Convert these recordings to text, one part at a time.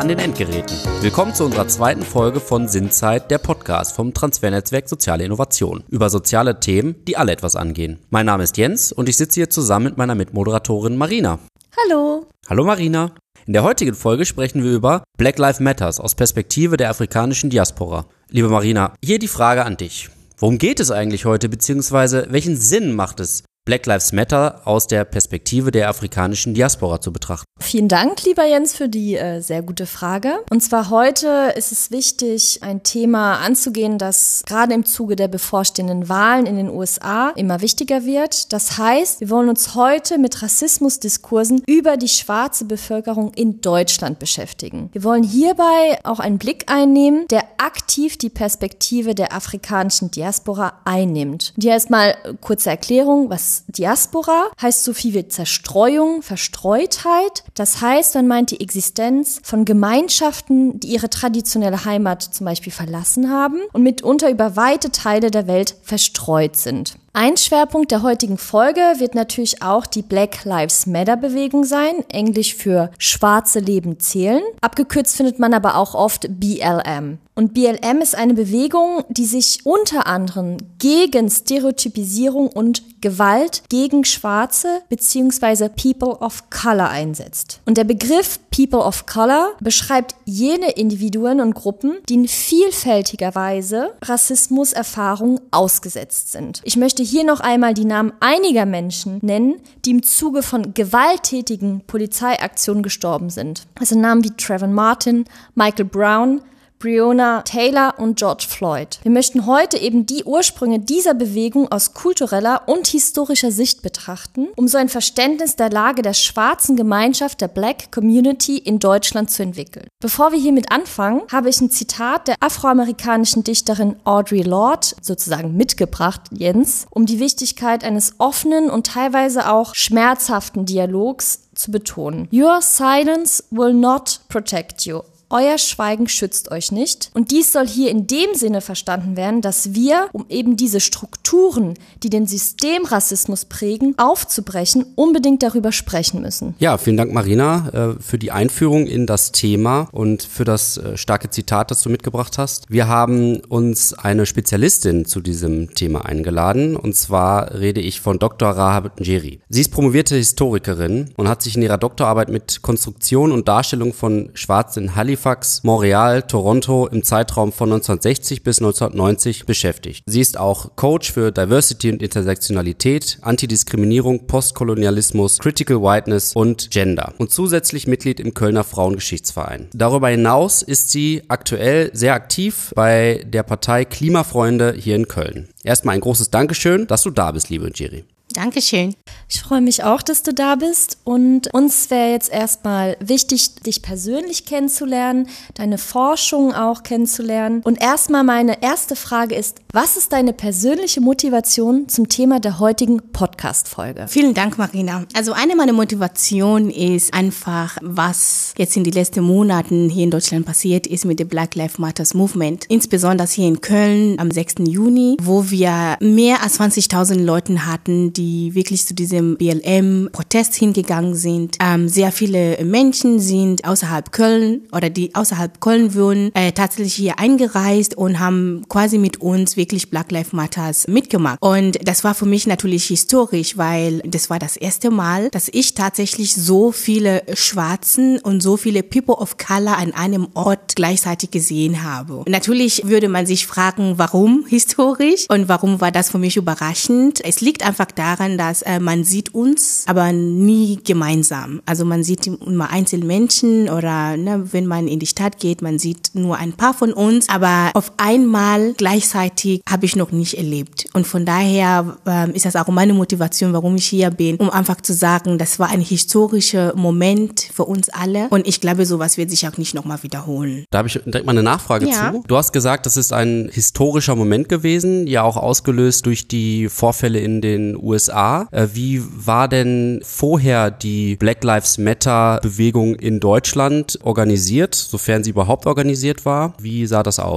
den Endgeräten. Willkommen zu unserer zweiten Folge von Sinnzeit, der Podcast vom Transfernetzwerk Soziale Innovation. Über soziale Themen, die alle etwas angehen. Mein Name ist Jens und ich sitze hier zusammen mit meiner Mitmoderatorin Marina. Hallo. Hallo Marina. In der heutigen Folge sprechen wir über Black Lives Matter aus Perspektive der afrikanischen Diaspora. Liebe Marina, hier die Frage an dich. Worum geht es eigentlich heute, beziehungsweise welchen Sinn macht es, Black Lives Matter aus der Perspektive der afrikanischen Diaspora zu betrachten? Vielen Dank, lieber Jens, für die sehr gute Frage. Und zwar heute ist es wichtig, ein Thema anzugehen, das gerade im Zuge der bevorstehenden Wahlen in den USA immer wichtiger wird. Das heißt, wir wollen uns heute mit Rassismusdiskursen über die schwarze Bevölkerung in Deutschland beschäftigen. Wir wollen hierbei auch einen Blick einnehmen, der aktiv die Perspektive der afrikanischen Diaspora einnimmt. Und hier erstmal kurze Erklärung, was Diaspora heißt so viel wie Zerstreuung, Verstreutheit. Das heißt, man meint die Existenz von Gemeinschaften, die ihre traditionelle Heimat zum Beispiel verlassen haben und mitunter über weite Teile der Welt verstreut sind. Ein Schwerpunkt der heutigen Folge wird natürlich auch die Black Lives Matter Bewegung sein, englisch für Schwarze Leben zählen. Abgekürzt findet man aber auch oft BLM. Und BLM ist eine Bewegung, die sich unter anderem gegen Stereotypisierung und Gewalt gegen Schwarze bzw. People of Color einsetzt. Und der Begriff People of Color beschreibt jene Individuen und Gruppen, die in vielfältiger Weise Rassismuserfahrungen ausgesetzt sind. Ich möchte hier noch einmal die Namen einiger Menschen nennen, die im Zuge von gewalttätigen Polizeiaktionen gestorben sind. Also Namen wie Trayvon Martin, Michael Brown, Breonna Taylor und George Floyd. Wir möchten heute eben die Ursprünge dieser Bewegung aus kultureller und historischer Sicht betrachten, um so ein Verständnis der Lage der schwarzen Gemeinschaft der Black Community in Deutschland zu entwickeln. Bevor wir hiermit anfangen, habe ich ein Zitat der afroamerikanischen Dichterin Audre Lorde sozusagen mitgebracht, Jens, um die Wichtigkeit eines offenen und teilweise auch schmerzhaften Dialogs zu betonen. Your silence will not protect you. Euer Schweigen schützt euch nicht. Und dies soll hier in dem Sinne verstanden werden, dass wir, um eben diese Strukturen, die den Systemrassismus prägen, aufzubrechen, unbedingt darüber sprechen müssen. Ja, vielen Dank Marina für die Einführung in das Thema und für das starke Zitat, das du mitgebracht hast. Wir haben uns eine Spezialistin zu diesem Thema eingeladen, und zwar rede ich von Dr. Rahab Njeri. Sie ist promovierte Historikerin und hat sich in ihrer Doktorarbeit mit Konstruktion und Darstellung von Schwarzen in Halifax, Montreal, Toronto im Zeitraum von 1960 bis 1990 beschäftigt. Sie ist auch Coach für Diversity und Intersektionalität, Antidiskriminierung, Postkolonialismus, Critical Whiteness und Gender und zusätzlich Mitglied im Kölner Frauengeschichtsverein. Darüber hinaus ist sie aktuell sehr aktiv bei der Partei Klimafreunde hier in Köln. Erstmal ein großes Dankeschön, dass du da bist, liebe Njeri. Dankeschön. Ich freue mich auch, dass du da bist, und uns wäre jetzt erstmal wichtig, dich persönlich kennenzulernen, deine Forschung auch kennenzulernen. Und erstmal meine erste Frage ist, was ist deine persönliche Motivation zum Thema der heutigen Podcast-Folge? Vielen Dank, Marina. Also eine meiner Motivationen ist einfach, was jetzt in den letzten Monaten hier in Deutschland passiert ist mit dem Black Lives Matter Movement. Insbesondere hier in Köln am 6. Juni, wo wir mehr als 20.000 Leute hatten, die wirklich zu diesem BLM-Protest hingegangen sind. Sehr viele Menschen sind außerhalb Köln oder die außerhalb Köln wohnen, tatsächlich hier eingereist und haben quasi mit uns wirklich Black Lives Matter mitgemacht. Und das war für mich natürlich historisch, weil das war das erste Mal, dass ich tatsächlich so viele Schwarzen und so viele People of Color an einem Ort gleichzeitig gesehen habe. Und natürlich würde man sich fragen, warum historisch und warum war das für mich überraschend. Es liegt einfach daran, dass man sieht uns, aber nie gemeinsam. Also man sieht immer Einzelmenschen oder wenn man in die Stadt geht, man sieht nur ein paar von uns, aber auf einmal gleichzeitig habe ich noch nicht erlebt. Und von daher ist das auch meine Motivation, warum ich hier bin, um einfach zu sagen, das war ein historischer Moment für uns alle, und ich glaube, sowas wird sich auch nicht nochmal wiederholen. Da habe ich direkt mal eine Nachfrage zu. Du hast gesagt, das ist ein historischer Moment gewesen, ja auch ausgelöst durch die Vorfälle in den USA. Wie war denn vorher die Black Lives Matter Bewegung in Deutschland organisiert, sofern sie überhaupt organisiert war? Wie sah das aus?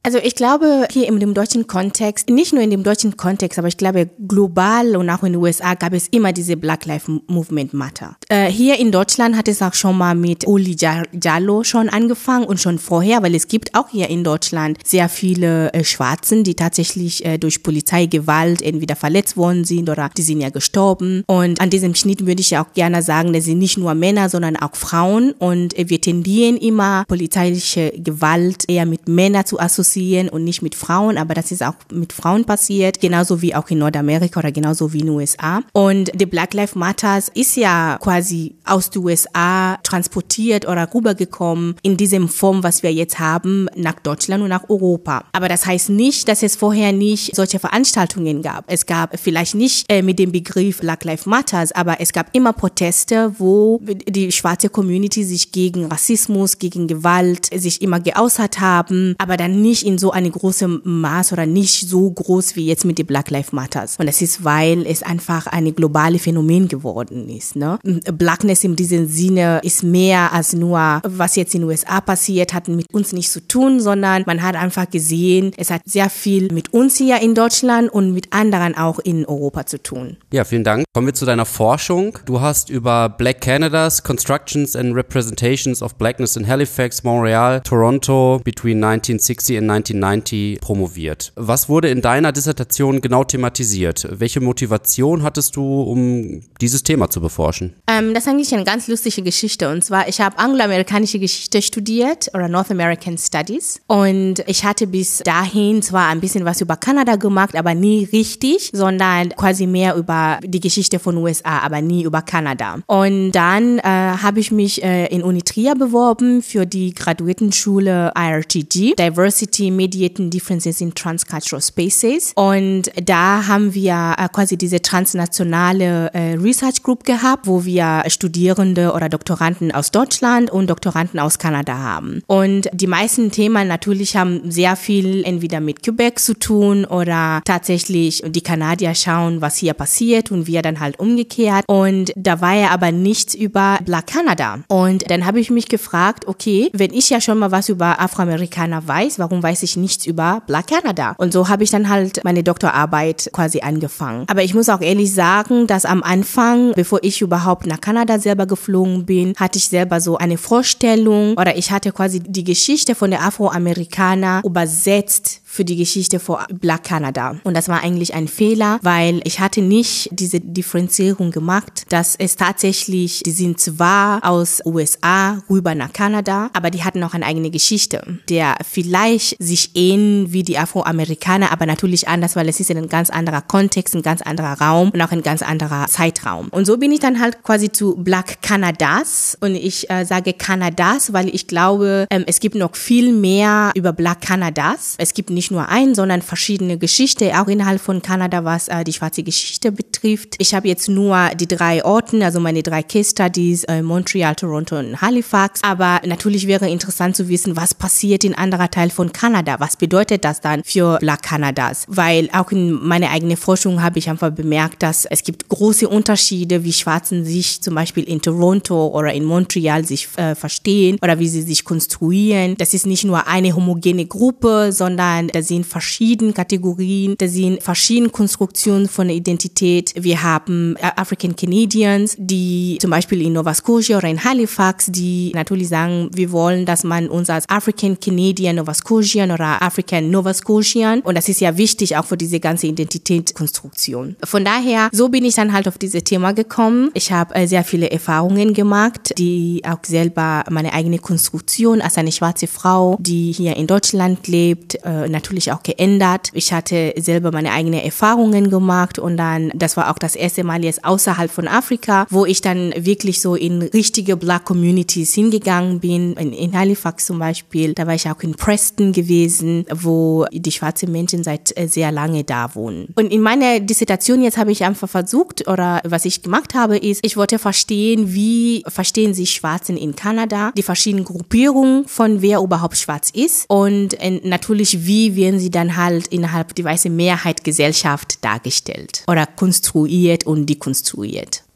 Also ich glaube, hier in dem deutschen Kontext, nicht nur in dem deutschen Kontext, aber ich glaube global und auch in den USA gab es immer diese Black Lives Movement Matter. Hier in Deutschland hat es auch schon mal mit Uli Jallo schon angefangen und schon vorher, weil es gibt auch hier in Deutschland sehr viele Schwarzen, die tatsächlich durch Polizeigewalt entweder verletzt worden sind oder die sind ja gestorben. Und an diesem Schnitt würde ich ja auch gerne sagen, das sind nicht nur Männer, sondern auch Frauen. Und wir tendieren immer, polizeiliche Gewalt eher mit Männern zu assoziieren und nicht mit Frauen, aber das ist auch mit Frauen passiert, genauso wie auch in Nordamerika oder genauso wie in den USA. Und die Black Lives Matters ist ja quasi aus den USA transportiert oder rübergekommen in diesem Form, was wir jetzt haben, nach Deutschland und nach Europa. Aber das heißt nicht, dass es vorher nicht solche Veranstaltungen gab. Es gab vielleicht nicht mit dem Begriff Black Lives Matters, aber es gab immer Proteste, wo die schwarze Community sich gegen Rassismus, gegen Gewalt sich immer geäußert haben, aber dann nicht in so eine große Maß oder nicht so groß wie jetzt mit den Black Lives Matters. Und das ist, weil es einfach eine globale Phänomen geworden ist. Ne? Blackness in diesem Sinne ist mehr als nur, was jetzt in den USA passiert, hat mit uns nichts zu tun, sondern man hat einfach gesehen, es hat sehr viel mit uns hier in Deutschland und mit anderen auch in Europa zu tun. Ja, vielen Dank. Kommen wir zu deiner Forschung. Du hast über Black Canadas, Constructions and Representations of Blackness in Halifax, Montreal, Toronto between 1960 and 1990 promoviert. Was wurde in deiner Dissertation genau thematisiert? Welche Motivation hattest du, um dieses Thema zu beforschen? Das ist eigentlich eine ganz lustige Geschichte. Und zwar, ich habe angloamerikanische Geschichte studiert oder North American Studies. Und ich hatte bis dahin zwar ein bisschen was über Kanada gemacht, aber nie richtig, sondern quasi mehr über die Geschichte von USA, aber nie über Kanada. Und dann habe ich mich in Uni Trier beworben für die Graduiertenschule IRTG, Diversity, Mediating Differences in Transcultural Spaces. Und da haben wir quasi diese transnationale Research Group gehabt, wo wir Studierende oder Doktoranden aus Deutschland und Doktoranden aus Kanada haben. Und die meisten Themen natürlich haben sehr viel entweder mit Quebec zu tun oder tatsächlich die Kanadier schauen, was hier passiert und wir dann halt umgekehrt. Und da war ja aber nichts über Black Canada. Und dann habe ich mich gefragt, okay, wenn ich ja schon mal was über Afroamerikaner weiß, warum weiß ich nichts über Black Canada? Und so habe ich dann halt meine Doktorarbeit quasi angefangen. Aber ich muss auch ehrlich sagen, dass am Anfang, bevor ich überhaupt nach Kanada selber geflogen bin, hatte ich selber so eine Vorstellung oder ich hatte quasi die Geschichte von der Afroamerikaner übersetzt für die Geschichte von Black Canada. Und das war eigentlich ein Fehler, weil ich hatte nicht diese Differenzierung gemacht, dass es tatsächlich, die sind zwar aus USA rüber nach Kanada, aber die hatten auch eine eigene Geschichte, der vielleicht sich ähneln wie die Afroamerikaner, aber natürlich anders, weil es ist ein ganz anderer Kontext, ein ganz anderer Raum und auch ein ganz anderer Zeitraum. Und so bin ich dann halt quasi zu Black Canadas und ich sage Canadas, weil ich glaube, es gibt noch viel mehr über Black Canadas. Es gibt nicht nur einen, sondern verschiedene Geschichten, auch innerhalb von Kanada, was die schwarze Geschichte betrifft. Ich habe jetzt nur die 3 Orten, also meine 3 Case Studies, Montreal, Toronto und Halifax. Aber natürlich wäre interessant zu wissen, was passiert in anderer Teil von Kanada. Was bedeutet das dann für Black Canadas? Weil auch in meiner eigenen Forschung habe ich einfach bemerkt, dass es gibt große Unterschiede, wie Schwarzen sich zum Beispiel in Toronto oder in Montreal sich verstehen oder wie sie sich konstruieren. Das ist nicht nur eine homogene Gruppe, sondern da sind verschiedene Kategorien, da sind verschiedene Konstruktionen von der Identität. Wir haben African Canadians, die zum Beispiel in Nova Scotia oder in Halifax, die natürlich sagen, wir wollen, dass man uns als African Canadian Nova Scotian oder African Nova Scotian, und das ist ja wichtig auch für diese ganze Identitätskonstruktion. Von daher, so bin ich dann halt auf dieses Thema gekommen. Ich habe sehr viele Erfahrungen gemacht, die auch selber meine eigene Konstruktion als eine schwarze Frau, die hier in Deutschland lebt, natürlich auch geändert. Ich hatte selber meine eigenen Erfahrungen gemacht und dann, das war auch das erste Mal jetzt außerhalb von Afrika, wo ich dann wirklich so in richtige Black Communities hingegangen bin. In Halifax zum Beispiel, da war ich auch in Preston gewesen, wo die schwarzen Menschen seit sehr lange da wohnen. Und in meiner Dissertation jetzt habe ich einfach versucht, oder was ich gemacht habe, ist, ich wollte verstehen, wie verstehen sich Schwarzen in Kanada, die verschiedenen Gruppierungen von wer überhaupt schwarz ist und natürlich, wie werden sie dann halt innerhalb der weißen Mehrheitsgesellschaft dargestellt oder konstruiert und dekonstruiert.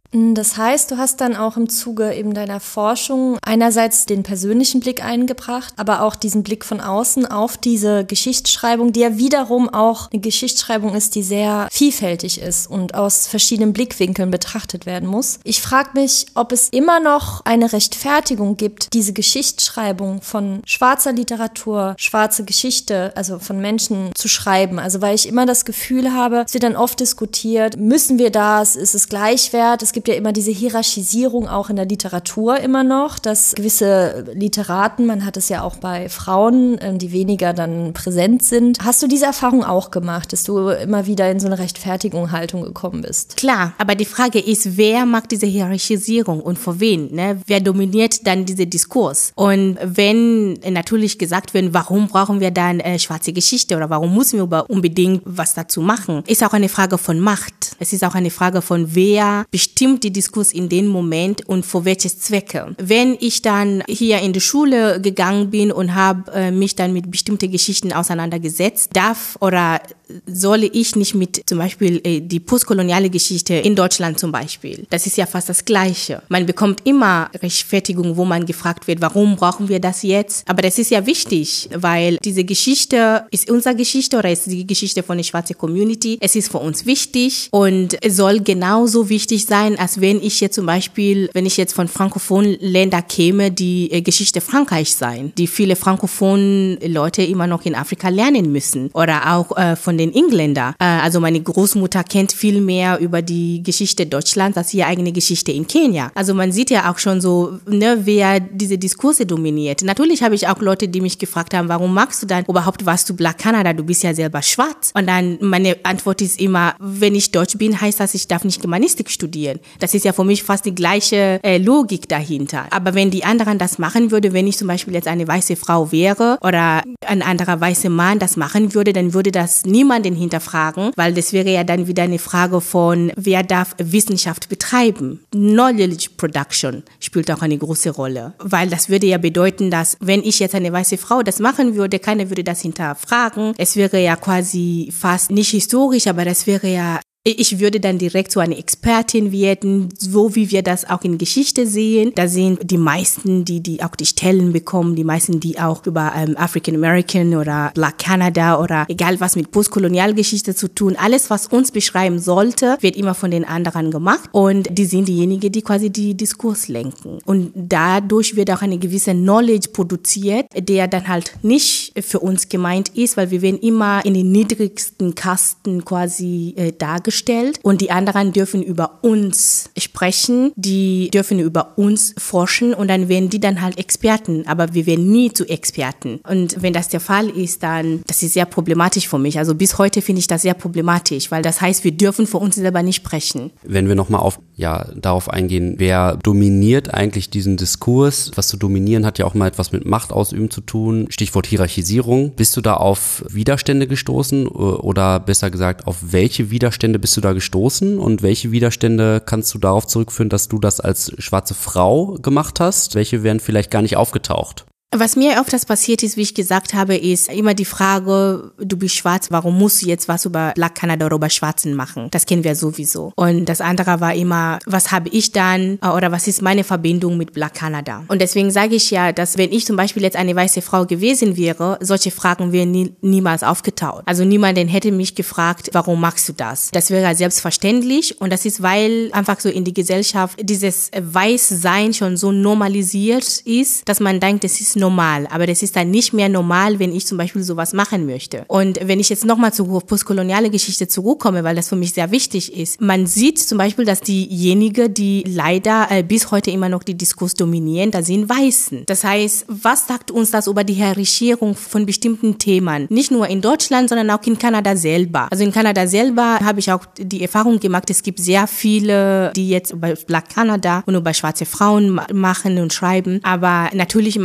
Das heißt, du hast dann auch im Zuge eben deiner Forschung einerseits den persönlichen Blick eingebracht, aber auch diesen Blick von außen auf diese Geschichtsschreibung, die ja wiederum auch eine Geschichtsschreibung ist, die sehr vielfältig ist und aus verschiedenen Blickwinkeln betrachtet werden muss. Ich frage mich, ob es immer noch eine Rechtfertigung gibt, diese Geschichtsschreibung von schwarzer Literatur, schwarze Geschichte, also von Menschen zu schreiben. Also weil ich immer das Gefühl habe, es wird dann oft diskutiert, müssen wir das, ist es gleichwert? Es gibt ja immer diese Hierarchisierung auch in der Literatur immer noch, dass gewisse Literaten, man hat es ja auch bei Frauen, die weniger dann präsent sind. Hast du diese Erfahrung auch gemacht, dass du immer wieder in so eine Rechtfertigungshaltung gekommen bist? Klar, aber die Frage ist, wer macht diese Hierarchisierung und für wen? Ne? Wer dominiert dann diesen Diskurs? Und wenn natürlich gesagt wird, warum brauchen wir dann schwarze Geschichte oder warum müssen wir unbedingt was dazu machen, ist auch eine Frage von Macht. Es ist auch eine Frage von, wer bestimmt die Diskurs in dem Moment und für welche Zwecke. Wenn ich dann hier in die Schule gegangen bin und habe mich dann mit bestimmten Geschichten auseinandergesetzt, darf oder soll ich nicht mit zum Beispiel die postkoloniale Geschichte in Deutschland zum Beispiel. Das ist ja fast das Gleiche. Man bekommt immer Rechtfertigung, wo man gefragt wird, warum brauchen wir das jetzt? Aber das ist ja wichtig, weil diese Geschichte ist unsere Geschichte oder ist die Geschichte von der schwarzen Community. Es ist für uns wichtig und es soll genauso wichtig sein, als wenn ich jetzt zum Beispiel, wenn ich jetzt von frankophonen Ländern käme, die Geschichte Frankreichs sein, die viele frankophonen Leute immer noch in Afrika lernen müssen. Oder auch von den Engländern. Also meine Großmutter kennt viel mehr über die Geschichte Deutschlands als ihre eigene Geschichte in Kenia. Also man sieht ja auch schon so, ne, wer diese Diskurse dominiert. Natürlich habe ich auch Leute, die mich gefragt haben, warum magst du dann überhaupt was zu Black Canada? Du bist ja selber schwarz. Und dann meine Antwort ist immer, wenn ich Deutsch bin, heißt das, ich darf nicht Germanistik studieren. Das ist ja für mich fast die gleiche Logik dahinter. Aber wenn die anderen das machen würde, wenn ich zum Beispiel jetzt eine weiße Frau wäre oder ein anderer weißer Mann das machen würde, dann würde das niemanden hinterfragen, weil das wäre ja dann wieder eine Frage von, wer darf Wissenschaft betreiben. Knowledge Production spielt auch eine große Rolle, weil das würde ja bedeuten, dass wenn ich jetzt eine weiße Frau das machen würde, keiner würde das hinterfragen. Es wäre ja quasi fast nicht historisch, aber das wäre ja, ich würde dann direkt so eine Expertin werden, so wie wir das auch in Geschichte sehen. Da sind die meisten, die auch die Stellen bekommen, die meisten, die auch über African American oder Black Canada oder egal was mit Postkolonialgeschichte zu tun, alles, was uns beschreiben sollte, wird immer von den anderen gemacht. Und die sind diejenigen, die quasi die Diskurs lenken. Und dadurch wird auch eine gewisse Knowledge produziert, der dann halt nicht für uns gemeint ist, weil wir werden immer in den niedrigsten Kasten quasi dargestellt. Und die anderen dürfen über uns sprechen, die dürfen über uns forschen und dann werden die dann halt Experten, aber wir werden nie zu Experten. Und wenn das der Fall ist, dann, das ist sehr problematisch für mich. Also bis heute finde ich das sehr problematisch, weil das heißt, wir dürfen für uns selber nicht sprechen. Wenn wir nochmal darauf eingehen, wer dominiert eigentlich diesen Diskurs? Was zu dominieren hat ja auch mal etwas mit Macht ausüben zu tun. Stichwort Hierarchisierung. Bist du da auf Widerstände gestoßen oder besser gesagt, auf welche Widerstände bist du da gestoßen und welche Widerstände kannst du darauf zurückführen, dass du das als schwarze Frau gemacht hast? Welche wären vielleicht gar nicht aufgetaucht? Was mir öfters passiert ist, wie ich gesagt habe, ist immer die Frage, du bist schwarz, warum musst du jetzt was über Black Canada oder über Schwarzen machen? Das kennen wir sowieso. Und das andere war immer, was habe ich dann oder was ist meine Verbindung mit Black Canada? Und deswegen sage ich ja, dass wenn ich zum Beispiel jetzt eine weiße Frau gewesen wäre, solche Fragen wären niemals aufgetaucht. Also niemanden hätte mich gefragt, warum machst du das? Das wäre selbstverständlich und das ist, weil einfach so in die Gesellschaft dieses Weißsein schon so normalisiert ist, dass man denkt, es ist normal, aber das ist dann nicht mehr normal, wenn ich zum Beispiel sowas machen möchte. Und wenn ich jetzt nochmal zur postkoloniale Geschichte zurückkomme, weil das für mich sehr wichtig ist, man sieht zum Beispiel, dass diejenigen, die leider bis heute immer noch die Diskurs dominieren, da sind Weißen. Das heißt, was sagt uns das über die Hierarchierung von bestimmten Themen? Nicht nur in Deutschland, sondern auch in Kanada selber. Also in Kanada selber habe ich auch die Erfahrung gemacht, es gibt sehr viele, die jetzt über Black Canada und über schwarze Frauen machen und schreiben, aber natürlich manchmal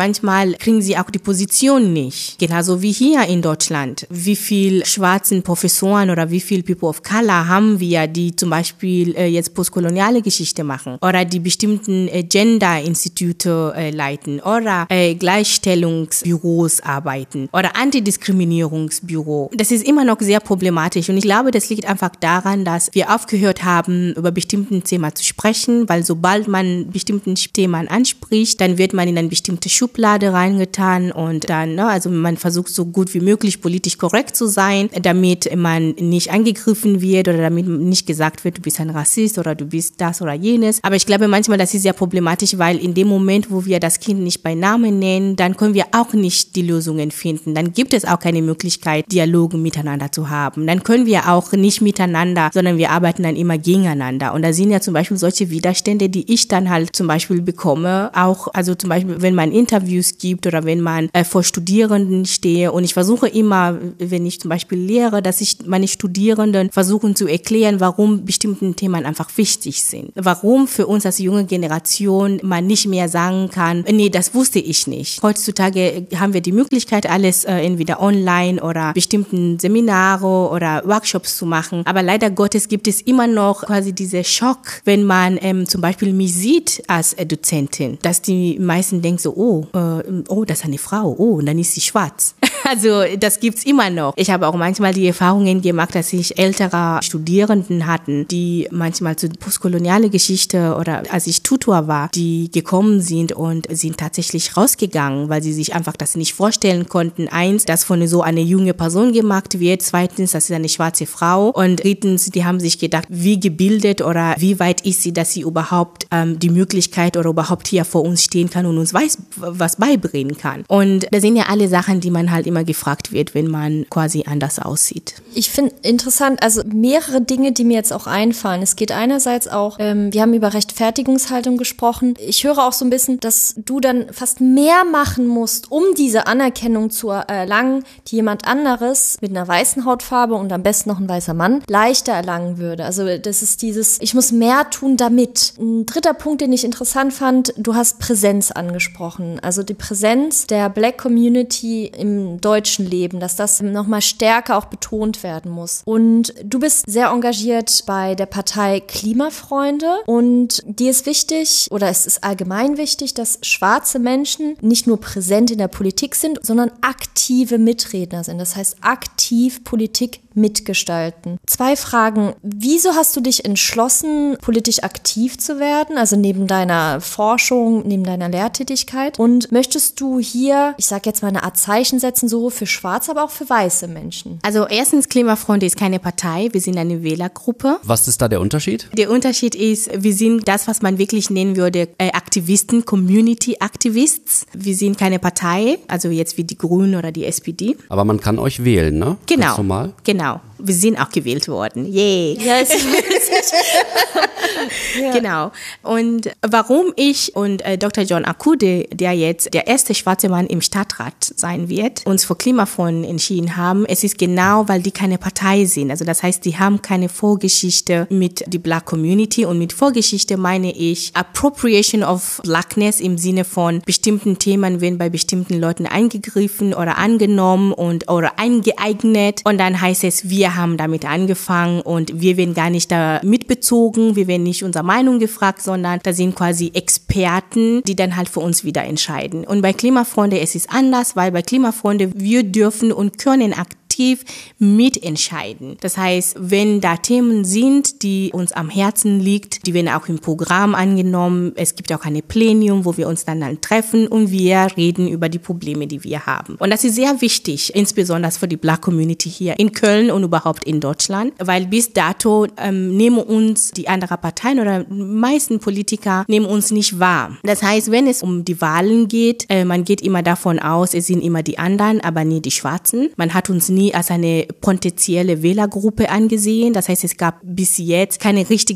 manchmal kriegen sie auch die Position nicht. Genauso wie hier in Deutschland. Wie viel schwarzen Professoren oder wie viel People of Color haben wir, die zum Beispiel jetzt postkoloniale Geschichte machen oder die bestimmten Gender-Institute leiten oder Gleichstellungsbüros arbeiten oder Antidiskriminierungsbüro. Das ist immer noch sehr problematisch und ich glaube, das liegt einfach daran, dass wir aufgehört haben, über bestimmten Themen zu sprechen, weil sobald man bestimmten Themen anspricht, dann wird man in eine bestimmte Schublade reingetan und dann, also man versucht so gut wie möglich politisch korrekt zu sein, damit man nicht angegriffen wird oder damit nicht gesagt wird, du bist ein Rassist oder du bist das oder jenes. Aber ich glaube manchmal, das ist sehr problematisch, weil in dem Moment, wo wir das Kind nicht bei Namen nennen, dann können wir auch nicht die Lösungen finden. Dann gibt es auch keine Möglichkeit, Dialoge miteinander zu haben. Dann können wir auch nicht miteinander, sondern wir arbeiten dann immer gegeneinander. Und da sind ja zum Beispiel solche Widerstände, die ich dann halt zum Beispiel bekomme, auch, also zum Beispiel, wenn man Interviews gibt oder wenn man vor Studierenden stehe und ich versuche immer, wenn ich zum Beispiel lehre, dass ich meine Studierenden versuchen zu erklären, warum bestimmte Themen einfach wichtig sind. Warum für uns als junge Generation man nicht mehr sagen kann, nee, das wusste ich nicht. Heutzutage haben wir die Möglichkeit, alles entweder online oder bestimmten Seminare oder Workshops zu machen. Aber leider Gottes gibt es immer noch quasi diese Schock, wenn man zum Beispiel mich sieht als Dozentin, dass die meisten denken so, oh, das ist eine Frau, und dann ist sie schwarz. Also das gibt's immer noch. Ich habe auch manchmal die Erfahrungen gemacht, dass ich ältere Studierenden hatten, die manchmal zur postkoloniale Geschichte oder als ich Tutor war, die gekommen sind und sind tatsächlich rausgegangen, weil sie sich einfach das nicht vorstellen konnten. Eins, dass von so einer junge Person gemacht wird. Zweitens, das ist eine schwarze Frau. Und drittens, die haben sich gedacht, wie gebildet oder wie weit ist sie, dass sie überhaupt die Möglichkeit oder überhaupt hier vor uns stehen kann und uns was beibringen kann. Und das sind ja alle Sachen, die man halt immer gefragt wird, wenn man quasi anders aussieht. Ich finde interessant, also mehrere Dinge, die mir jetzt auch einfallen. Es geht einerseits auch, wir haben über Rechtfertigungshaltung gesprochen. Ich höre auch so ein bisschen, dass du dann fast mehr machen musst, um diese Anerkennung zu erlangen, die jemand anderes mit einer weißen Hautfarbe und am besten noch ein weißer Mann leichter erlangen würde. Also das ist dieses, ich muss mehr tun damit. Ein dritter Punkt, den ich interessant fand, du hast Präsenz angesprochen. Also die Präsenz der Black Community im deutschen Leben, dass das nochmal stärker auch betont werden muss. Und du bist sehr engagiert bei der Partei Klimafreunde und dir ist wichtig, oder es ist allgemein wichtig, dass schwarze Menschen nicht nur präsent in der Politik sind, sondern aktive Mitredner sind. Das heißt, aktiv Politik mitgestalten. 2 Fragen. Wieso hast du dich entschlossen, politisch aktiv zu werden? Also neben deiner Forschung, neben deiner Lehrtätigkeit. Und möchtest du hier, ich sage jetzt mal eine Art Zeichen setzen, sowohl für schwarze, aber auch für weiße Menschen? Also erstens, Klimafreunde ist keine Partei, wir sind eine Wählergruppe. Was ist da der Unterschied? Der Unterschied ist, wir sind das, was man wirklich nennen würde, Aktivisten, Community Activists. Wir sind keine Partei, also jetzt wie die Grünen oder die SPD. Aber man kann euch wählen, ne? Genau. Ganz normal. Genau. Wir sind auch gewählt worden. Yay. Yes. Ja. Genau. Und warum ich und Dr. John Akude, der jetzt der erste schwarze Mann im Stadtrat sein wird, uns für Klimafreunde entschieden haben, es ist genau, weil die keine Partei sind. Also das heißt, die haben keine Vorgeschichte mit der Black Community und mit Vorgeschichte meine ich Appropriation of Blackness im Sinne von bestimmten Themen werden bei bestimmten Leuten eingegriffen oder angenommen oder eingeeignet und dann heißt es, wir haben damit angefangen und wir werden gar nicht da mitbezogen, wir werden nicht unsere Meinung gefragt, sondern da sind quasi Experten, die dann halt für uns wieder entscheiden. Und bei Klimafreunde es ist anders, weil bei Klimafreunde wir dürfen und können aktiv mitentscheiden. Das heißt, wenn da Themen sind, die uns am Herzen liegt, die werden auch im Programm angenommen. Es gibt auch eine Plenum, wo wir uns dann treffen und wir reden über die Probleme, die wir haben. Und das ist sehr wichtig, insbesondere für die Black Community hier in Köln und überhaupt in Deutschland, weil bis dato nehmen uns die anderen Parteien oder meisten Politiker nehmen uns nicht wahr. Das heißt, wenn es um die Wahlen geht, man geht immer davon aus, es sind immer die anderen, aber nie die Schwarzen. Man hat uns nie als eine potenzielle Wählergruppe angesehen. Das heißt, es gab bis jetzt keine richtige aktive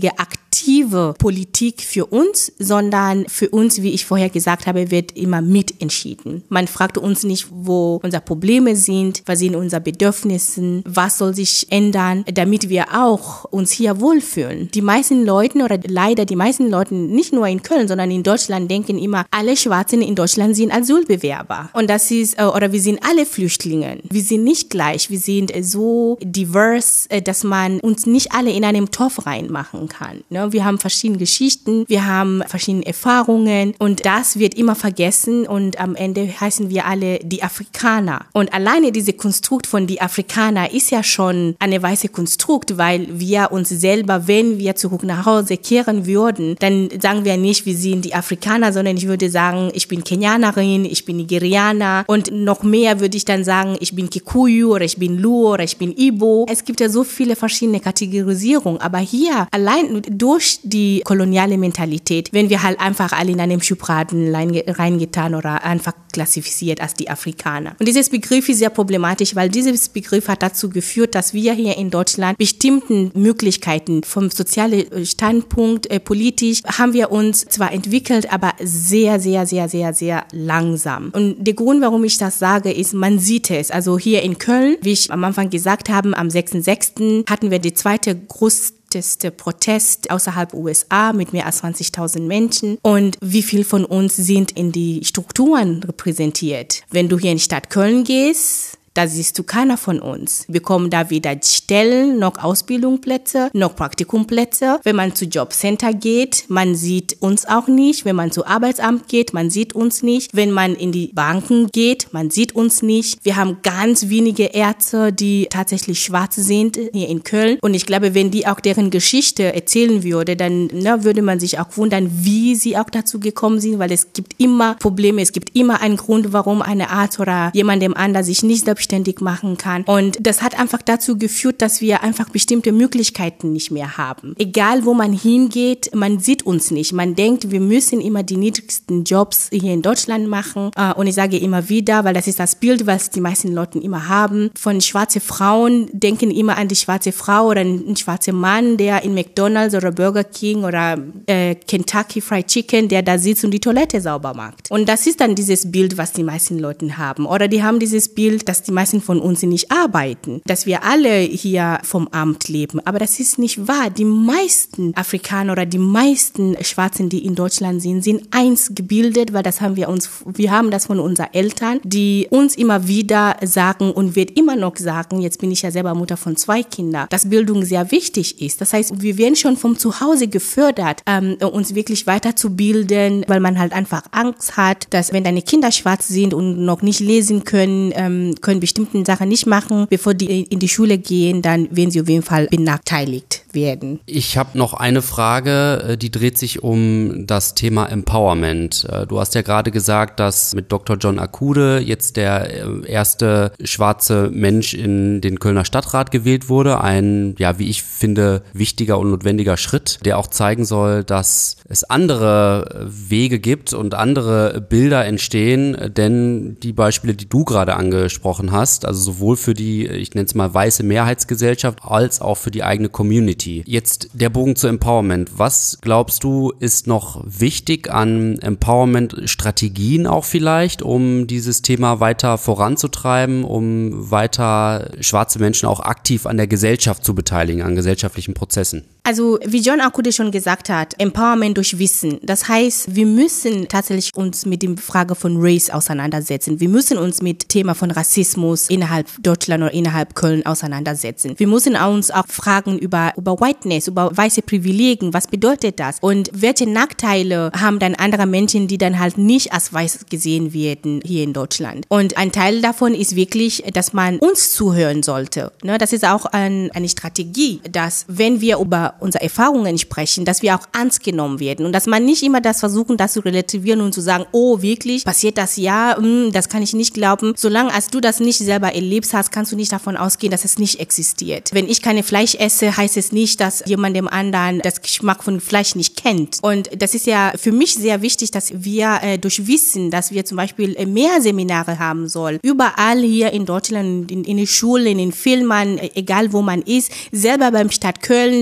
aktive Politik für uns, sondern für uns, wie ich vorher gesagt habe, wird immer mitentschieden. Man fragt uns nicht, wo unsere Probleme sind, was sind unsere Bedürfnisse, was soll sich ändern, damit wir auch uns hier wohlfühlen. Die meisten Leute oder leider die meisten Leute, nicht nur in Köln, sondern in Deutschland, denken immer, alle Schwarzen in Deutschland sind Asylbewerber. Und das ist, oder wir sind alle Flüchtlinge. Wir sind nicht gleich. Wir sind so divers, dass man uns nicht alle in einem Topf reinmachen kann. Wir haben verschiedene Geschichten, wir haben verschiedene Erfahrungen und das wird immer vergessen und am Ende heißen wir alle die Afrikaner. Und alleine diese Konstrukt von die Afrikaner ist ja schon eine weiße Konstrukt, weil wir uns selber, wenn wir zurück nach Hause kehren würden, dann sagen wir nicht, wir sind die Afrikaner, sondern ich würde sagen, ich bin Kenianerin, ich bin Nigerianer und noch mehr würde ich dann sagen, ich bin Kikuyu oder ich bin Luo oder ich bin Igbo. Es gibt ja so viele verschiedene Kategorisierungen, aber hier allein durch die koloniale Mentalität, wenn wir halt einfach alle in einem Schubladen reingetan oder einfach klassifiziert als die Afrikaner. Und dieses Begriff ist sehr problematisch, weil dieses Begriff hat dazu geführt, dass wir hier in Deutschland bestimmten Möglichkeiten vom sozialen Standpunkt, politisch, haben wir uns zwar entwickelt, aber sehr, sehr, sehr, sehr, sehr langsam. Und der Grund, warum ich das sage, ist, man sieht es. Also hier in Köln, wie ich am Anfang gesagt habe, am 6.6. hatten wir die zweite größte Protest außerhalb USA mit mehr als 20.000 Menschen. Und wie viel von uns sind in die Strukturen repräsentiert? Wenn du hier in die Stadt Köln gehst, da siehst du keiner von uns. Wir bekommen da weder Stellen, noch Ausbildungsplätze, noch Praktikumplätze. Wenn man zu Jobcenter geht, man sieht uns auch nicht. Wenn man zu Arbeitsamt geht, man sieht uns nicht. Wenn man in die Banken geht, man sieht uns nicht. Wir haben ganz wenige Ärzte, die tatsächlich schwarz sind hier in Köln. Und ich glaube, wenn die auch deren Geschichte erzählen würde, dann würde man sich auch wundern, wie sie auch dazu gekommen sind, weil es gibt immer Probleme, es gibt immer einen Grund, warum eine Arzt oder jemandem anderen sich nicht selbstständig machen kann. Und das hat einfach dazu geführt, dass wir einfach bestimmte Möglichkeiten nicht mehr haben. Egal, wo man hingeht, man sieht uns nicht. Man denkt, wir müssen immer die niedrigsten Jobs hier in Deutschland machen. Und ich sage immer wieder, weil das ist das Bild, was die meisten Leute immer haben. Von schwarze Frauen denken immer an die schwarze Frau oder einen schwarzen Mann, der in McDonald's oder Burger King oder Kentucky Fried Chicken, der da sitzt und die Toilette sauber macht. Und das ist dann dieses Bild, was die meisten Leute haben. Oder die haben dieses Bild, dass die meisten von uns nicht arbeiten, dass wir alle hier vom Amt leben. Aber das ist nicht wahr. Die meisten Afrikaner oder die meisten Schwarzen, die in Deutschland sind, sind eins gebildet, weil wir haben das von unseren Eltern, die uns immer wieder sagen und wird immer noch sagen, jetzt bin ich ja selber Mutter von 2 Kindern, dass Bildung sehr wichtig ist. Das heißt, wir werden schon vom Zuhause gefördert, uns wirklich weiterzubilden, weil man halt einfach Angst hat, dass wenn deine Kinder schwarz sind und noch nicht lesen können bestimmten Sachen nicht machen, bevor die in die Schule gehen, dann werden sie auf jeden Fall benachteiligt werden. Ich habe noch eine Frage, die dreht sich um das Thema Empowerment. Du hast ja gerade gesagt, dass mit Dr. John Akude jetzt der erste schwarze Mensch in den Kölner Stadtrat gewählt wurde. Ein, ja, wie ich finde, wichtiger und notwendiger Schritt, der auch zeigen soll, dass es andere Wege gibt und andere Bilder entstehen, denn die Beispiele, die du gerade angesprochen hast, also sowohl für die, ich nenne es mal weiße Mehrheitsgesellschaft, als auch für die eigene Community. Jetzt der Bogen zu Empowerment. Was glaubst du, ist noch wichtig an Empowerment-Strategien auch vielleicht, um dieses Thema weiter voranzutreiben, um weiter schwarze Menschen auch aktiv an der Gesellschaft zu beteiligen, an gesellschaftlichen Prozessen? Also wie John Akude schon gesagt hat, Empowerment durch Wissen. Das heißt, wir müssen tatsächlich uns mit der Frage von Race auseinandersetzen. Wir müssen uns mit Thema von Rassismus innerhalb Deutschland oder innerhalb Köln auseinandersetzen. Wir müssen uns auch fragen über Whiteness, über weiße Privilegien. Was bedeutet das? Und welche Nachteile haben dann andere Menschen, die dann halt nicht als weiß gesehen werden hier in Deutschland? Und ein Teil davon ist wirklich, dass man uns zuhören sollte. Das ist auch eine Strategie, dass wenn wir über unsere Erfahrungen sprechen, dass wir auch ernst genommen werden und dass man nicht immer das versuchen, das zu relativieren und zu sagen, oh, wirklich, passiert das? Ja, das kann ich nicht glauben. Solange als du das nicht selber erlebt hast, kannst du nicht davon ausgehen, dass es nicht existiert. Wenn ich keine Fleisch esse, heißt es nicht, dass jemandem anderen das Geschmack von Fleisch nicht kennt. Und das ist ja für mich sehr wichtig, dass wir durch Wissen, dass wir zum Beispiel mehr Seminare haben sollen. Überall hier in Deutschland, in den Schulen, in den Filmen, egal wo man ist, selber beim Stadt Köln, bei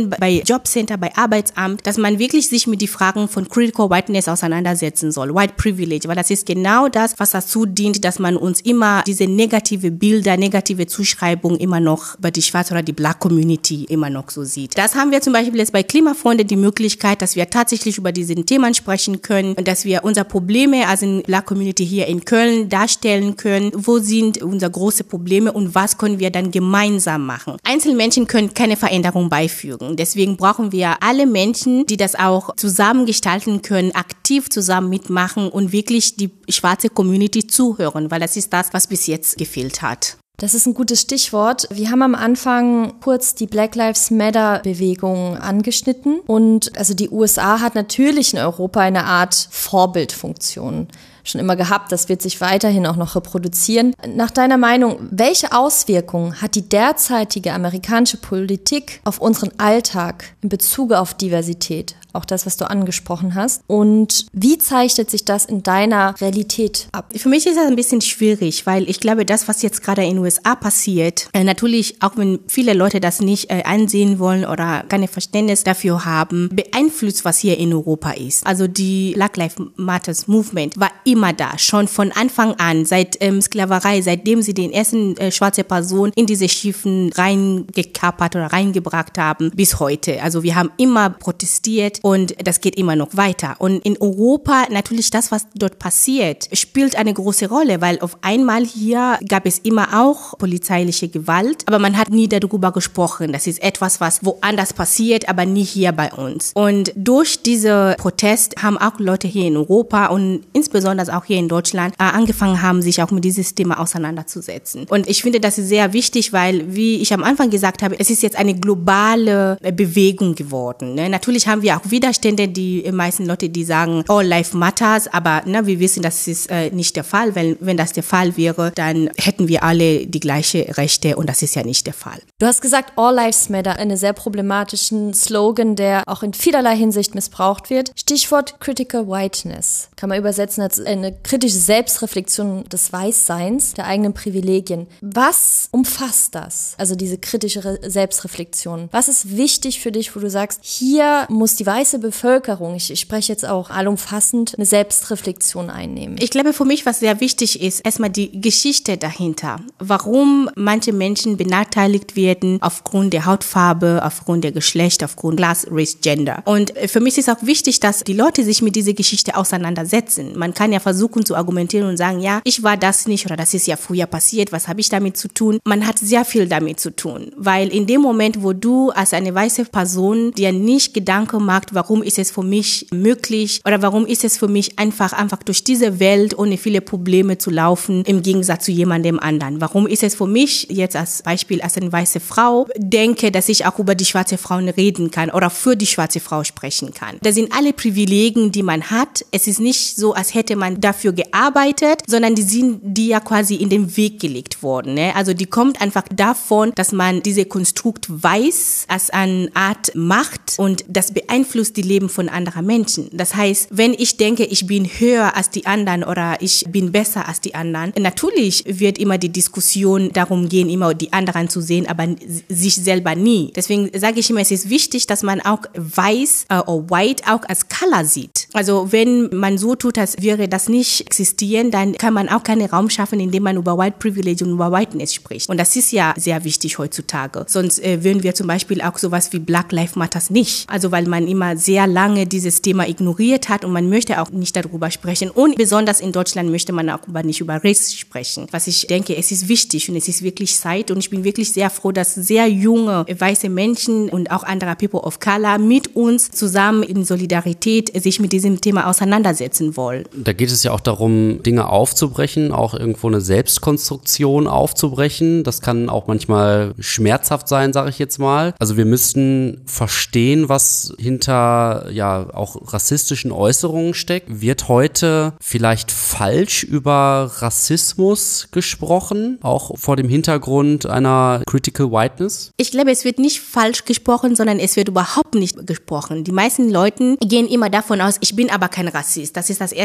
Jobcenter, bei Arbeitsamt, dass man wirklich sich mit den Fragen von Critical Whiteness auseinandersetzen soll, White Privilege, weil das ist genau das, was dazu dient, dass man uns immer diese negative Bilder, negative Zuschreibung immer noch bei die Schwarze oder die Black Community immer noch so sieht. Das haben wir zum Beispiel jetzt bei Klimafreunde die Möglichkeit, dass wir tatsächlich über diese Themen sprechen können und dass wir unsere Probleme als in Black Community hier in Köln darstellen können. Wo sind unsere großen Probleme und was können wir dann gemeinsam machen? Einzelmenschen können keine Veränderung beifügen. Deswegen brauchen wir alle Menschen, die das auch zusammen gestalten können, aktiv zusammen mitmachen und wirklich die schwarze Community zuhören, weil das ist das, was bis jetzt gefehlt hat. Das ist ein gutes Stichwort. Wir haben am Anfang kurz die Black Lives Matter Bewegung angeschnitten und also die USA hat natürlich in Europa eine Art Vorbildfunktion schon immer gehabt. Das wird sich weiterhin auch noch reproduzieren. Nach deiner Meinung, welche Auswirkungen hat die derzeitige amerikanische Politik auf unseren Alltag in Bezug auf Diversität? Auch das, was du angesprochen hast. Und wie zeichnet sich das in deiner Realität ab? Für mich ist das ein bisschen schwierig, weil ich glaube, das, was jetzt gerade in den USA passiert, natürlich, auch wenn viele Leute das nicht einsehen wollen oder keine Verständnis dafür haben, beeinflusst, was hier in Europa ist. Also die Black Lives Matter Movement war immer da, schon von Anfang an, seit Sklaverei, seitdem sie den ersten schwarze Person in diese Schiffen reingekapert oder reingebracht haben, bis heute. Also wir haben immer protestiert. Und das geht immer noch weiter. Und in Europa natürlich das, was dort passiert, spielt eine große Rolle, weil auf einmal hier gab es immer auch polizeiliche Gewalt, aber man hat nie darüber gesprochen. Das ist etwas, was woanders passiert, aber nie hier bei uns. Und durch diese Protest haben auch Leute hier in Europa und insbesondere auch hier in Deutschland angefangen haben, sich auch mit dieses Thema auseinanderzusetzen. Und ich finde, das ist sehr wichtig, weil, wie ich am Anfang gesagt habe, es ist jetzt eine globale Bewegung geworden. Natürlich haben wir auch Widerstände, die meisten Leute, die sagen, all life matters, aber wir wissen, das ist nicht der Fall, weil wenn das der Fall wäre, dann hätten wir alle die gleichen Rechte und das ist ja nicht der Fall. Du hast gesagt, all lives matter, einen sehr problematischen Slogan, der auch in vielerlei Hinsicht missbraucht wird. Stichwort Critical Whiteness kann man übersetzen als eine kritische Selbstreflexion des Weißseins, der eigenen Privilegien. Was umfasst das? Also diese kritische Selbstreflexion. Was ist wichtig für dich, wo du sagst, hier muss die weiße Bevölkerung, ich spreche jetzt auch allumfassend, eine Selbstreflexion einnehmen? Ich glaube, für mich, was sehr wichtig ist, erstmal die Geschichte dahinter. Warum manche Menschen benachteiligt werden aufgrund der Hautfarbe, aufgrund der Geschlecht, aufgrund Class, Race, Gender. Und für mich ist auch wichtig, dass die Leute sich mit dieser Geschichte auseinandersetzen. Man kann ja versuchen zu argumentieren und sagen, ja, ich war das nicht oder das ist ja früher passiert, was habe ich damit zu tun? Man hat sehr viel damit zu tun, weil in dem Moment, wo du als eine weiße Person dir nicht Gedanken machst, warum ist es für mich möglich oder warum ist es für mich einfach durch diese Welt ohne viele Probleme zu laufen, im Gegensatz zu jemandem anderen. Warum ist es für mich jetzt als Beispiel als eine weiße Frau, denke, dass ich auch über die schwarze Frau reden kann oder für die schwarze Frau sprechen kann. Das sind alle Privilegien, die man hat. Es ist nicht so, als hätte man dafür gearbeitet, sondern die ja quasi in den Weg gelegt worden. Ne? Also die kommt einfach davon, dass man diese Konstrukt weiß als eine Art Macht und das beeinflusst die Leben von anderen Menschen. Das heißt, wenn ich denke, ich bin höher als die anderen oder ich bin besser als die anderen, natürlich wird immer die Diskussion darum gehen, immer die anderen zu sehen, aber sich selber nie. Deswegen sage ich immer, es ist wichtig, dass man auch weiß oder white auch als Color sieht. Also wenn man so tut, als wäre das nicht existieren, dann kann man auch keinen Raum schaffen, indem man über White Privilege und über Whiteness spricht. Und das ist ja sehr wichtig heutzutage. Sonst würden wir zum Beispiel auch sowas wie Black Lives Matters nicht. Also weil man immer sehr lange dieses Thema ignoriert hat und man möchte auch nicht darüber sprechen. Und besonders in Deutschland möchte man auch nicht über Race sprechen. Was ich denke, es ist wichtig und es ist wirklich Zeit und ich bin wirklich sehr froh, dass sehr junge weiße Menschen und auch andere People of Color mit uns zusammen in Solidarität sich mit diesem Thema auseinandersetzen wollen. Da geht es ja auch darum, Dinge aufzubrechen, auch irgendwo eine Selbstkonstruktion aufzubrechen. Das kann auch manchmal schmerzhaft sein, sage ich jetzt mal. Also wir müssten verstehen, was hinter ja auch rassistischen Äußerungen steckt. Wird heute vielleicht falsch über Rassismus gesprochen, auch vor dem Hintergrund einer Critical Whiteness? Ich glaube, es wird nicht falsch gesprochen, sondern es wird überhaupt nicht gesprochen. Die meisten Leute gehen immer davon aus, ich bin aber kein Rassist. Das ist das Erste, was man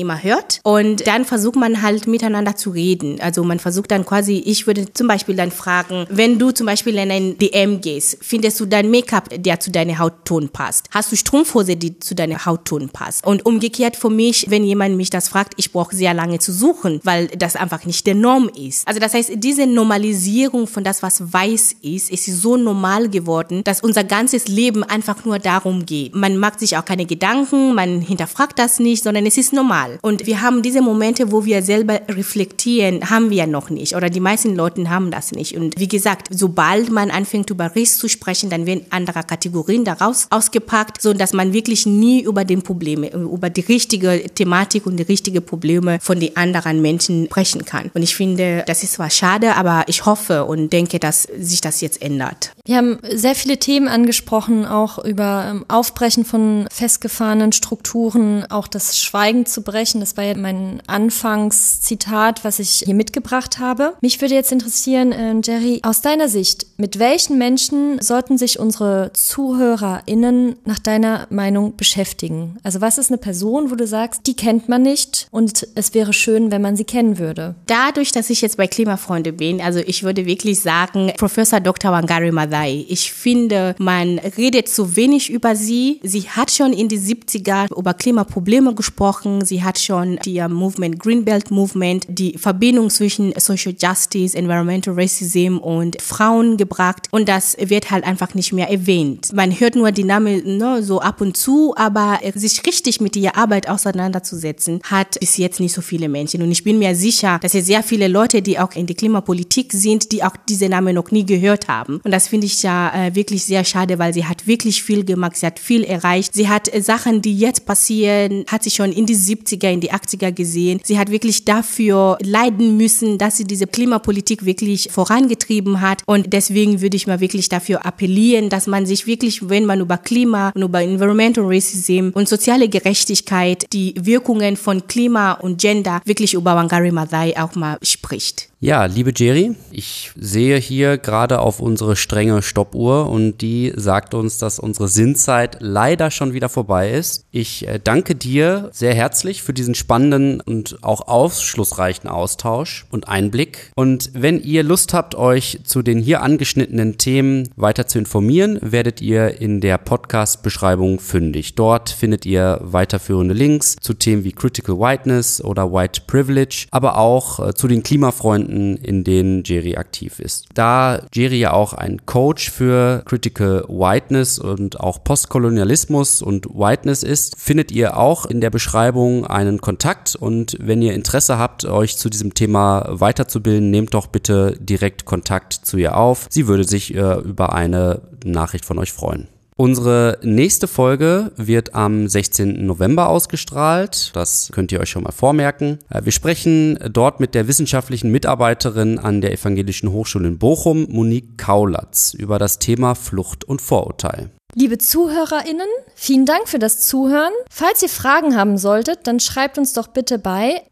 immer hört. Und dann versucht man halt miteinander zu reden. Also man versucht dann quasi, ich würde zum Beispiel dann fragen, wenn du zum Beispiel in ein DM gehst, findest du dein Make-up, der zu deiner Hautton passt? Hast du Strumpfhose, die zu deiner Hautton passt? Und umgekehrt für mich, wenn jemand mich das fragt, ich brauche sehr lange zu suchen, weil das einfach nicht der Norm ist. Also das heißt, diese Normalisierung von das, was weiß ist so normal geworden, dass unser ganzes Leben einfach nur darum geht. Man macht sich auch keine Gedanken, man hinterfragt das nicht, sondern es ist normal. Und wir haben diese Momente, wo wir selber reflektieren, haben wir noch nicht. Oder die meisten Leute haben das nicht. Und wie gesagt, sobald man anfängt, über Race zu sprechen, dann werden andere Kategorien daraus ausgepackt, so dass man wirklich nie über den Probleme, über die richtige Thematik und die richtigen Probleme von den anderen Menschen sprechen kann. Und ich finde, das ist zwar schade, aber ich hoffe und denke, dass sich das jetzt ändert. Wir haben sehr viele Themen angesprochen, auch über Aufbrechen von festgefahrenen Strukturen, auch das Schweigen zu brechen. Das war ja mein Anfangszitat, was ich hier mitgebracht habe. Mich würde jetzt interessieren, Jerry, aus deiner Sicht, mit welchen Menschen sollten sich unsere ZuhörerInnen nach deiner Meinung beschäftigen? Also was ist eine Person, wo du sagst, die kennt man nicht und es wäre schön, wenn man sie kennen würde? Dadurch, dass ich jetzt bei Klimafreunde bin, also ich würde wirklich sagen, Professor Dr. Wangari Maathai. Ich finde, man redet zu wenig über sie. Sie hat schon in die 70er über Klimaprobleme gesprochen. Sie hat schon die Movement, Green Belt Movement, die Verbindung zwischen Social Justice, Environmental Racism und Frauen gebracht. Und das wird halt einfach nicht mehr erwähnt. Man hört nur die Namen so ab und zu, aber sich richtig mit ihrer Arbeit auseinanderzusetzen, hat bis jetzt nicht so viele Menschen. Und ich bin mir sicher, dass es sehr viele Leute, die auch in der Klimapolitik sind, die auch diese Namen noch nie gehört haben. Und das finde ich ja wirklich sehr schade, weil sie hat wirklich viel gemacht, sie hat viel erreicht. Sie hat Sachen, die jetzt passieren, hat sie schon in die 70er, in die 80er gesehen. Sie hat wirklich dafür leiden müssen, dass sie diese Klimapolitik wirklich vorangetrieben hat. Und deswegen würde ich mal wirklich dafür appellieren, dass man sich wirklich, wenn man über Klima und über Environmental Racism und soziale Gerechtigkeit, die Wirkungen von Klima und Gender wirklich über Wangari Maathai auch mal spricht. Ja, liebe Jerry, ich sehe hier gerade auf unsere strenge Stoppuhr und die sagt uns, dass unsere Sinnzeit leider schon wieder vorbei ist. Ich danke dir sehr herzlich für diesen spannenden und auch aufschlussreichen Austausch und Einblick. Und wenn ihr Lust habt, euch zu den hier angeschnittenen Themen weiter zu informieren, werdet ihr in der Podcast-Beschreibung fündig. Dort findet ihr weiterführende Links zu Themen wie Critical Whiteness oder White Privilege, aber auch zu den Klimafreunden, in denen Jerry aktiv ist. Da Jerry ja auch ein Coach für Critical Whiteness und auch Postkolonialismus und Whiteness ist, findet ihr auch in der Beschreibung einen Kontakt und wenn ihr Interesse habt, euch zu diesem Thema weiterzubilden, nehmt doch bitte direkt Kontakt zu ihr auf. Sie würde sich über eine Nachricht von euch freuen. Unsere nächste Folge wird am 16. November ausgestrahlt. Das könnt ihr euch schon mal vormerken. Wir sprechen dort mit der wissenschaftlichen Mitarbeiterin an der Evangelischen Hochschule in Bochum, Monique Kaulatz, über das Thema Flucht und Vorurteil. Liebe ZuhörerInnen, vielen Dank für das Zuhören. Falls ihr Fragen haben solltet, dann schreibt uns doch bitte bei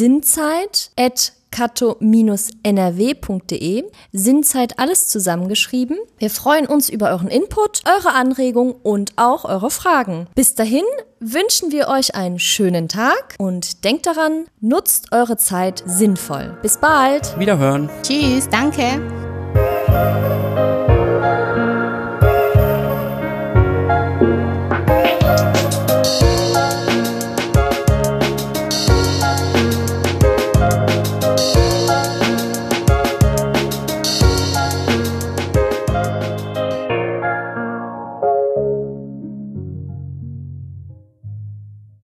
sinnzeit@cato-nrw.de. Sinnzeit alles zusammengeschrieben. Wir freuen uns über euren Input, eure Anregungen und auch eure Fragen. Bis dahin wünschen wir euch einen schönen Tag und denkt daran, nutzt eure Zeit sinnvoll. Bis bald. Wiederhören. Tschüss, danke.